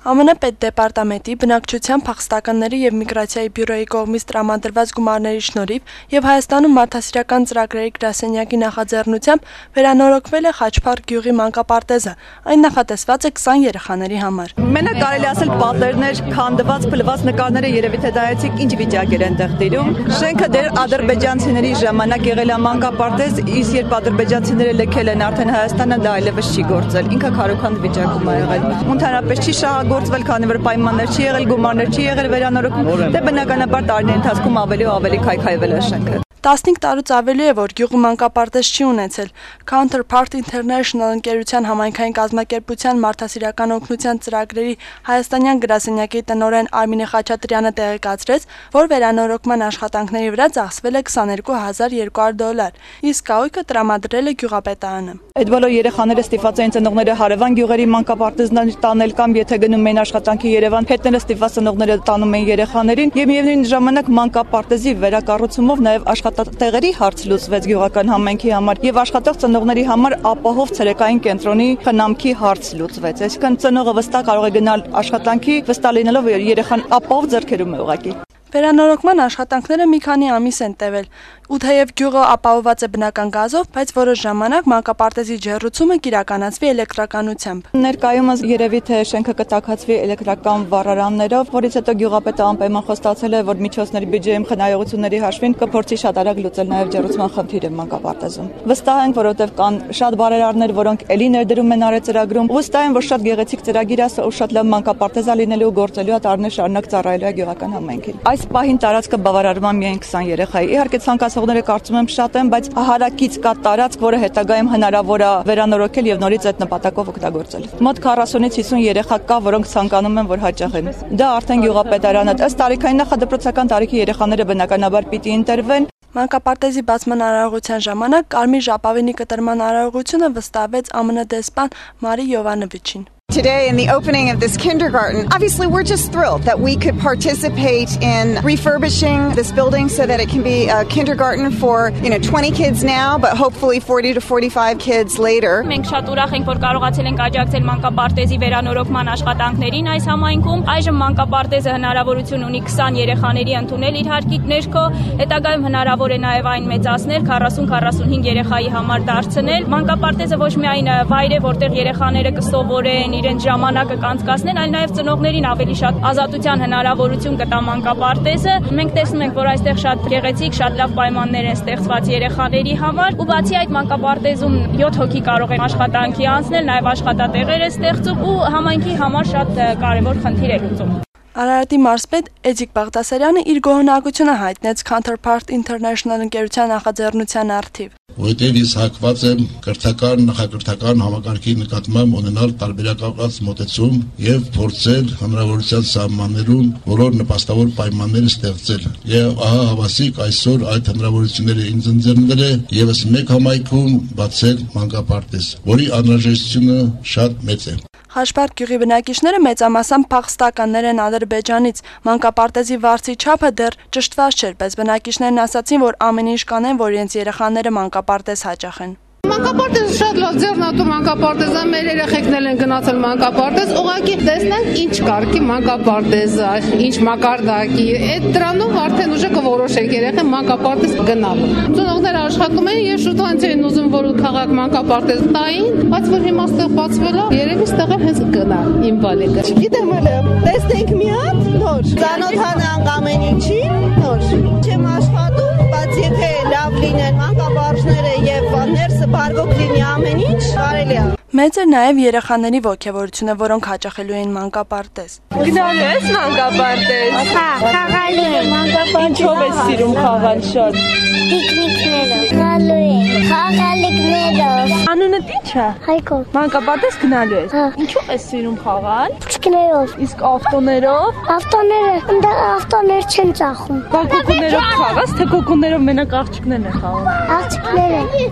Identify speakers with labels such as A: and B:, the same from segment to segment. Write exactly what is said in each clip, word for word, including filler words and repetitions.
A: Է Մ Ն պետդեպարտամենտի բնակչության փախստականների եւ միգրացիայի բյուրոյի կողմից տրամադրված գումարների շնորհիվ եւ Հայաստանում մարդասիրական ծրագրերի գրասենյակի նախաձեռնությամբ վերանորոգվել է Խաչփառ գյուղի մանկապարտեզը։ Այն նախատեսված է քսան երեխաների համար։
B: Մենակ կարելի ասել պատերներ, քանդված, փլված նկարները երևի թե դայացիկ ինչ վիճակ էր այնտեղ տիրում։ Շենքը դեր ադրբեջանցիների ժամանակ եղել է մանկապարտեզ, իսկ երբ ադրբեջանցիները լքել են արդեն Հայաստանը, դա այլևս չի գործել։ Ինքը քարոքանդ վիճակում է եղել։ Ընդհանրապես չի շահագործվել, քանի որ պայմաններ չի եղել, գումարներ չի եղել վերանորոգում, դե բնականաբար տարիների ընթացքում ավելի ու ավելի քայքայվել է շենքը։
A: տասնհինգ տարուց ավելի է, որ գյուղը մանկապարտեզ չի ունեցել։ Counterpart International ընկերության համայնքային կազմակերպության մարդասիրական օգնության ծրագրերի հայաստանյան գրասենյակի տնօրեն Արմինե Խաչատրյանը տեղեկացրեց, որ վերանորոգման աշխատանքների վրա ծախսվել է քսաներկու հազար երկու հարյուր դոլար, իսկ կահույքը տրամադրել է գյուղապետարանը։
B: Այդ բոլոր երեխաները ստիպված էին ծնողները հարևան գյուղերի մանկապարտեզներ տանել կամ եթե գնում էին աշխատանքի Երևան, հետները ստիպված ծնողները տանում էին երեխաներին եւ միևնույն ժամանակ մանկապարտեզի վերակառուցումով նաեւ աշխատատեղերի հարց լուծվեց գյուղական համայնքի համար եւ աշխատող ծնողների համար ապահով ցերեկային կենտրոնի խնամքի հարց լուծվեց։ Այսինքն ծնողը վստահ կարող է գնալ աշխատանքի, վստահ լինելով երեխան ապահով ձեռքերում է ուղղակի։
A: Վերանորոգման աշխատանքները մի քանի ամիս են տևել, ու թեև գյուղը ապահովված է բնական գազով, բայց որոշ ժամանակ մանկապարտեզի ջեռուցումը կիրականացվի էլեկտրականությամբ։
B: Ներկայումս երևի թե շենքը կտաքացվի էլեկտրական վառարաններով, որից հետո գյուղապետը անպայման խոստացել է, որ միջոցների բյուջեի խնայողությունների հաշվին կփորձի շատ արագ լուծել նաև ջեռուցման խնդիրը մանկապարտեզում։ Վստահ ենք, որովհետև կան շատ բարերարներ, որոնք էլի ներդրում են արել ծրագրում, վստահ եմ, որ շատ գեղեցիկ ծրագիր է, ու շատ լավ մանկապարտեզ է լինելու ու գործելու է տարիներ շարունակ ծառայելու է գյուղական համայնքին։ Այս պահին տարածքը բավարարվում է միայն քսան երեխայի։ Իհարկե ցանկացողները կարծում եմ շատ են, բայց հարակից կա տարածք, որը հետագայում հնարավոր է վերանորոգել եւ նորից այդ նպատակով օգտագործել։ Մոտ քառասունից հիսուն երեխա կա, որոնք ցանկանում են, որ հաճախեն։ Դա արդեն գյուղապետարանը ըստ տարիքային նախադպրոցական տարիքի երեխաները բնականաբար պիտի ընտրվեն։
A: Մանկապարտեզի բացման արարողության ժամանակ կարմիր ժապավենի կտրման արարողությունը վստահվեց Ա Մ Ն դեսպան Մարի Յովանովիչին։
C: Today, in the opening of this kindergarten, obviously we're just thrilled that we could participate in refurbishing this building so that it can be a kindergarten for, you know, twenty kids now, but hopefully forty to forty-five kids later.
D: Մենք շատ ուրախ ենք, որ կարողացել ենք աջակցել մանկապարտեզի վերանորոգման աշխատանքներին այս համայնքում։ Այժմ մանկապարտեզը հնարավորություն ունի քսան երեխաների ընդունել իր հարկի ներքո, հետագայում հնարավոր է նաև այն մեծացնել քառասուն քառասունհինգ երեխայի համար դարձնել։ Մանկապարտեզը ոչ միայն վայր է, որտեղ երեխաները կսովորեն, իրենց ժամանակը կանցկացնեն, այլ նաև ծնողներին ավելի շատ ազատության հնարավորություն կտա մանկապարտեզը։ Մենք տեսնում ենք, որ այստեղ շատ գեղեցիկ, շատ լավ պայմաններ են ստեղծված երեխաների համար, ու բացի այդ մանկապարտեզում յոթ հոգի կարող են աշխատանքի անցնել, նաև աշխատատեղեր է ստեղծում ու համայնքի համար շատ կարևոր խնդիր է լուծում։
A: Արարատի մարզպետ Էդիկ Բաղդասարյանը իր գոհունակությունը հայտնեց Counterpart International ընկերության նախաձեռնության առթիվ։
E: Որտեղ ես հակված եմ կրթական, նախակրթական համակարգի նկատմամբ ունենալ տարբերակված մոտեցում եւ փորձել հանրավորության սահմաններում բոլոր նպաստավոր պայմանները ստեղծել։ Եվ ահա հավասիկ այսօր այդ հանրավորությունները ինձ ընձեռնել է եւս մեկ համայնքում բացել մանկապարտեզ, որի անհրաժեշտությունը շատ մեծ է։
A: Խաչփառ գյուղի բնակիչները մեծամասամբ փախստականներ են Ադրբեջանից։ Մանկապարտեզի վարձի չափը դեռ ճշտված չէր, բայց բնակիչներն ասացին, որ ամեն ինչ կանեն, որ իրենց երեխաները մանկապարտեզ հաճախեն։
F: Մանկապարտեզը շատ լավ ձեռնատու մանկապարտեզ է, մեր երեխեքներն են գնացել մանկապարտեզ, ուղղակի տեսնենք ինչ կարգի մանկապարտեզը, ինչ մակարդակի, այդ դրանով արդեն ուժը կորոշեք երեխան մանկապարտեզ գնալու։ Ծնողները աշխատում են եւ շուտ հենց էին ուզում, որ քաղաք մանկապարտեզ տային, բայց որ հիմա ստեղ բացվել է, երևի ստեղ հենց գնա իմ բալիկը։
G: Չգիտեմ հələ, տեսնենք մի հատ, նոր։ Ծանոթանանք ամեն ինչին, նոր։ Չեմ աշխատում, բայց եթե լավ լինեն մանկապարտեզները եւ ներսը բարվոք լինի ամեն ինչ, կարելի է։
A: Մեծ էր նաև երեխաների ոգևորությունը, որոնք հաճախելու էին մանկապարտեզ։
B: Գնալու ես մանկապարտեզ։
H: Հա, խաղալու եմ մանկապարտեզ։
B: Ինչով ես սիրում խաղալ շատ։
H: Պիկնիկներով։ Գնալու եմ խաղալիքներով։
B: Անունդ ի՞նչ է։
H: Հայկո։
B: Մանկապարտեզ գնալու ես։
H: Հա։
B: Ինչով ես սիրում խաղալ։
H: Պիկներով։
B: Իսկ ավտոներով։
H: Ավտոները, ընդ ավտոներ չեն ծախում։
B: Բա կոկուներով խաղաս, թե կոկուներով մենակ աղջիկներն են խաղում։
H: Աղջիկները։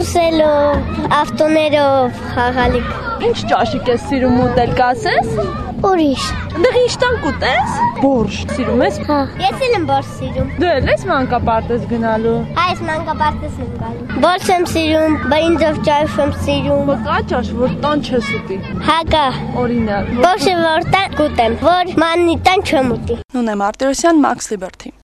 H: Կարուսելով, ավտոներով խաղալիք։
B: Ինչ ճաշիկ ես սիրում ուտել, կասես։
H: Ուրիշ։
A: Այնտեղ ինչ տան կուտես։ Բորշ։ Սիրում ես։
H: Հա։ Ես էլ եմ բորշ սիրում։
A: Դու էլ ես մանկապարտեզ գնալու։
H: Այս մանկապարտեզ եմ գալու։ Բորշ եմ սիրում, բրինձով ճաշ եմ սիրում։
A: Կա ճաշ, որ տան չես ուտի։
H: Հա կա։
A: Օրինակ։
H: Բորշը որ տան կուտեմ, որ մաննի տան չեմ ուտի։
A: Նունե Մարտիրոսյան, Max Liberty։